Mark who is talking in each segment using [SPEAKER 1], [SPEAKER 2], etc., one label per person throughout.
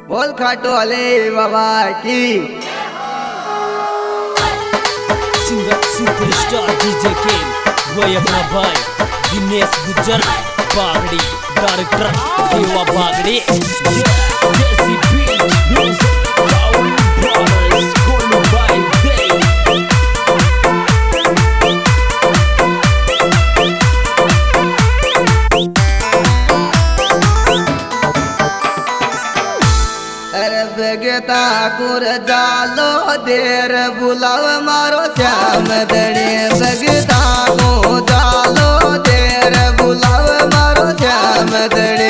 [SPEAKER 1] बोल खाटू वाले बाबा की।
[SPEAKER 2] सिंगर सुपरस्टार डीजे किंग वही अपना भाई दिनेश गुज्जर बागड़ी डायरेक्टर देवा बागड़ी जैसी बीट म्यूजिक राहुल ब्रदर्स कोलू बाय दे
[SPEAKER 1] बेगता कुर जालो देर बुलाव मारो श्याम दड़े बेगता को जालो देर बुलाव मारो श्याम दड़े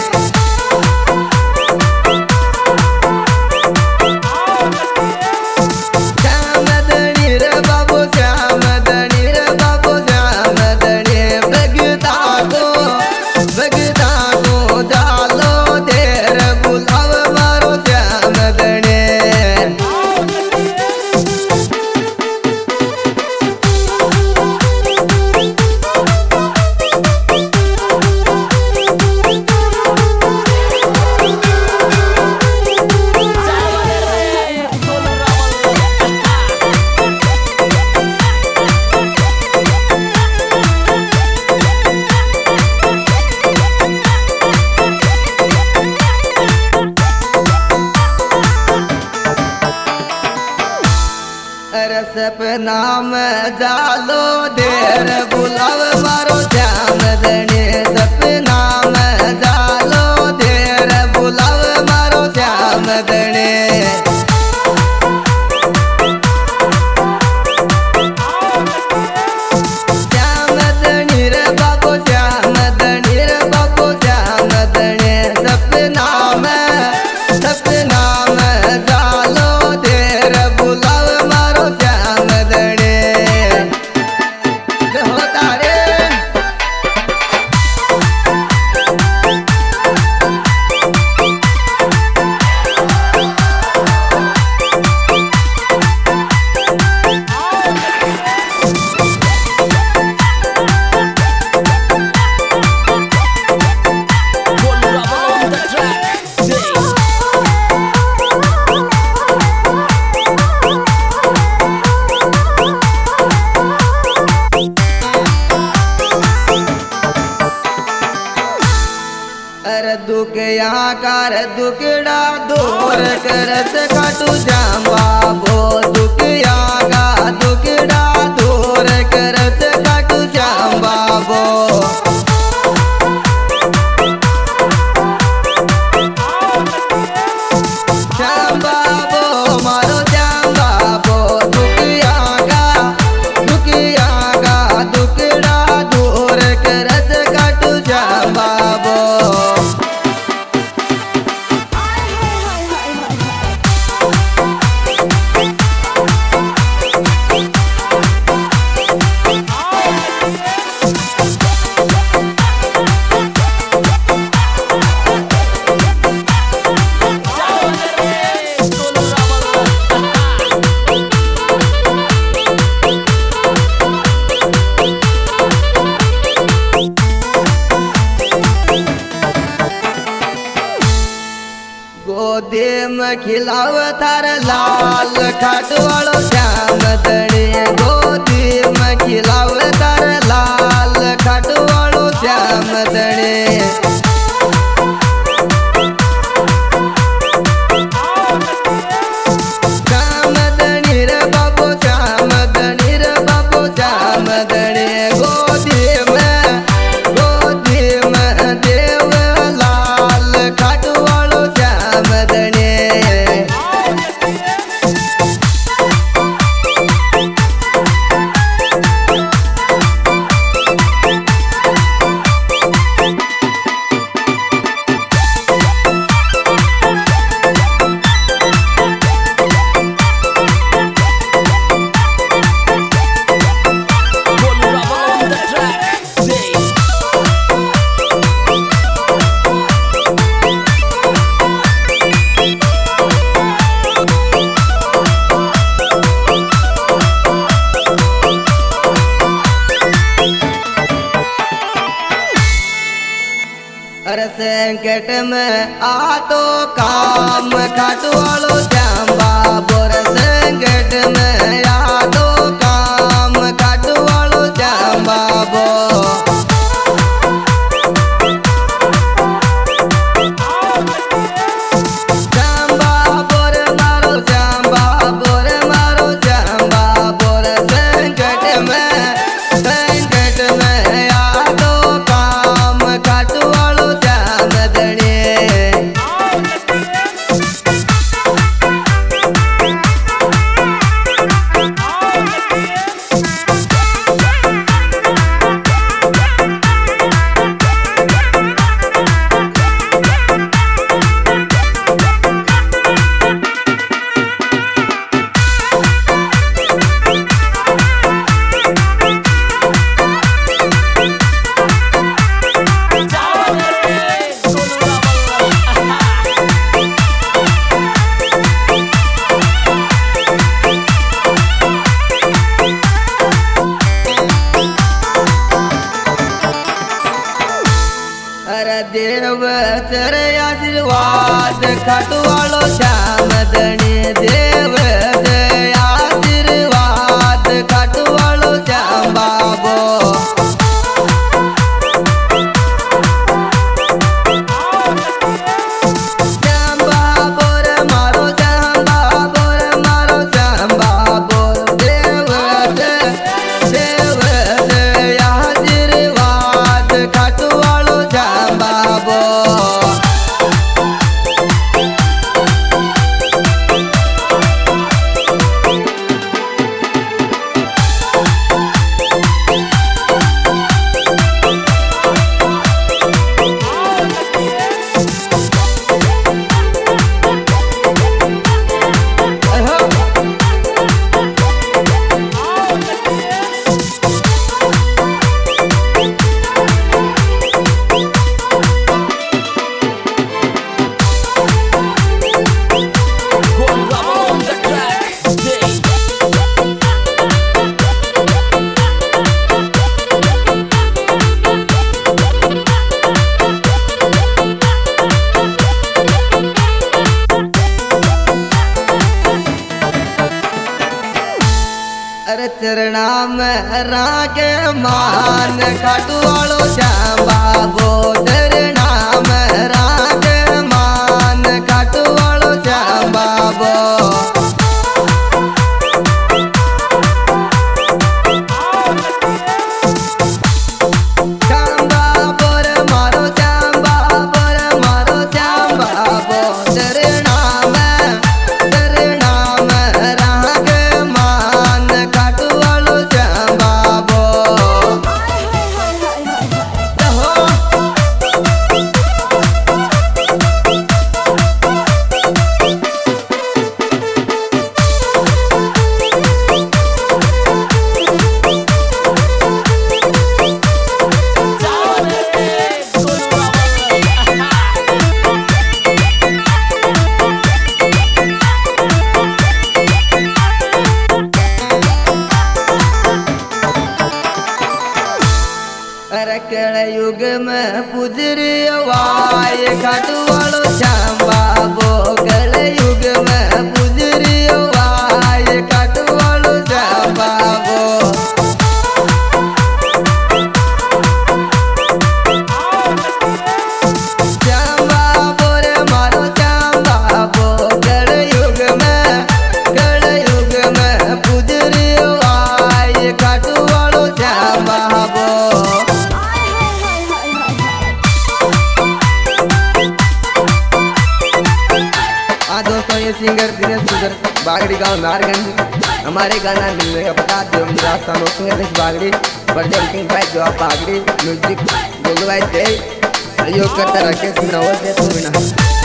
[SPEAKER 1] श्याम दड़ी रे बाबू श्याम दड़ी रे बाबू श्याम दड़े बेगता को जालो देर बुलाव मारो श्याम दड़े। सपना में जालो देर बुलाव मारो श्याम दड़े सपना में जालो देर बुलाव मारो श्याम दड़े। श्याम दड़ी रे बाबू श्याम दड़ी रे बाबू श्याम दड़े सपना में जालो देर बुलाव मारो श्याम दड़े। होता रे
[SPEAKER 2] कोलू on the track दे
[SPEAKER 1] अरे दुख यहाँ कर दुखड़ा दूर करत खाटू श्याम बाबो दुख यहाँ का दुखड़ा दूर करत खाटू श्याम बाबो। श्याम बाबो मारो श्याम बाबो दुख यहाँ का दुखड़ा दूर करत खाटू श्याम बाबो। गोदी में खिलाव थार लाल खाटवाड़ो श्याम दड़े गोदी में खिलाव थार लाल खाटवाड़ो श्याम दड़े। श्याम दड़ी रे बाबू श्याम दड़ी रे बाबू श्याम दड़े गोदी में देव लाल खाटवाड़ो श्याम दड़े। संकट में आ तो काम खाटू वालो श्याम बाबो रे संकट में आ तो काम खाटू वालो श्याम बाबो देव तेरे आशीर्वाद खाटू वालो श्याम धनी देव तेरे आशीर्वाद खाटू वालो श्याम बाबो श्याम बाबो रे मारो श्याम बाबो रे मारो श्याम बाबो देव तेरे आशीर्वाद खाटू वालो श्याम बाबो अरे चरणा में रागे मान खाटू वालो श्याम बाबो चरणा में रागे मान खाटू वालो श्याम बाबो श्याम बाबो रे मारो श्याम बाबो रे मारो श्याम बाबो चरणा में रागे मान खाटू वालो श्याम बाबो अरे केड़े युग में पुजरी वाय खाटू वालो श्याम बाबो केड़े युग में पुजरी वाय खाटू वालो श्याम बाबो श्याम बाबो रे मारो श्याम बाबो केड़े युग में पुजरी वाय खाटू वालो श्याम बाबो दोस्तों ये सिंगर दिनेश गुज्जर बागड़ी गांव नारगंज हमारे गाना मिलने का बता दो मुझे रास्ता सिंगर दिनेश बागड़ी बड़े बुकिंग भाई जो आप बागड़ी म्यूजिक गोलू भाई दे सहयोग करता राकेश नवल से